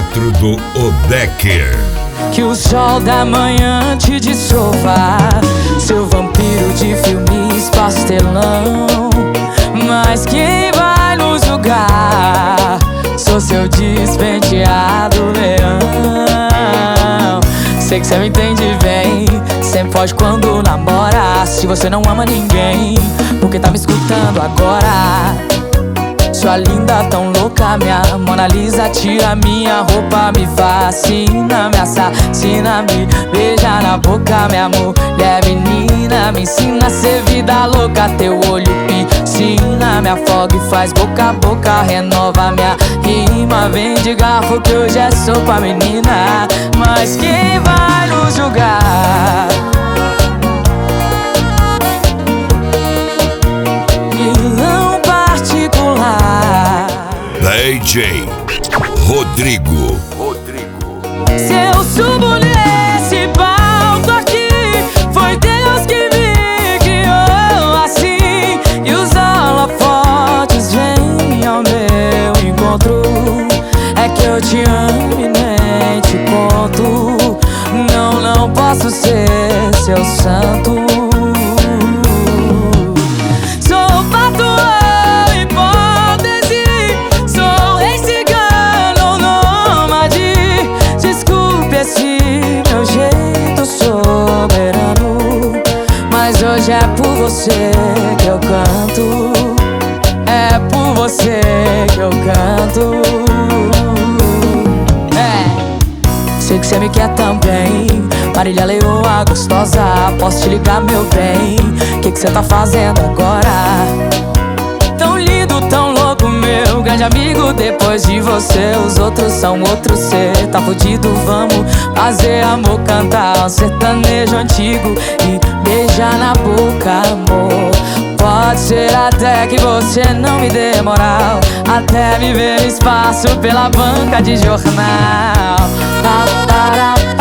Teatro do Odecker. Que o sol da manhã te dissolva, seu vampiro de filmes pastelão. Mas quem vai nos julgar? Sou seu despenteado leão. Sei que cê me entende bem, sempre foge quando namora. Se você não ama ninguém, porque tá me escutando agora? Sua linda, tão louca, minha Mona Lisa. Tira minha roupa, me fascina, me assassina, me beija na boca, minha mulher menina. Me ensina a ser vida louca, teu olho piscina, me afoga e faz boca a boca, renova minha rima. Vem de garfo que hoje é sopa, menina. Mas quem vai nos julgar? DJ Rodrigo. Se eu subo nesse palco aqui, foi Deus que me guiou assim. E os holofotes vêm ao meu encontro. É que eu te amo e nem te conto. Não posso ser seu santo. Hoje é por você que eu canto, é por você que eu canto. Sei que cê me quer também, Marília Leoa gostosa. Posso te ligar, meu bem? Que cê tá fazendo agora? Tão lindo, tão louco, meu grande amigo. Depois de você, os outros são outros. Cê tá fudido, vamos fazer amor, cantar um sertanejo antigo e beijar na boca, amor. Pode ser até que você não me dê moral, até me ver no espaço pela banca de jornal.